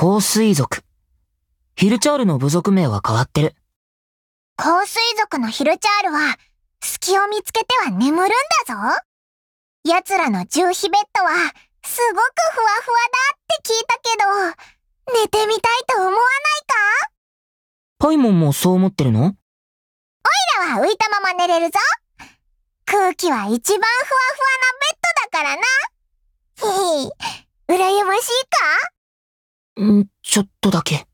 香水族。ヒルチャールの部族名は変わってる。 香水族のヒルチャールは、隙を見つけては眠るんだぞ。奴らの重飛ベッドは、すごくふわふわだって聞いたけど、寝てみたいと思わないか？ パイモンもそう思ってるの？ オイラは浮いたまま寝れるぞ。空気は一番ふわふわなベッドだからな。ひひ、羨ましいか？ ちょっとだけ。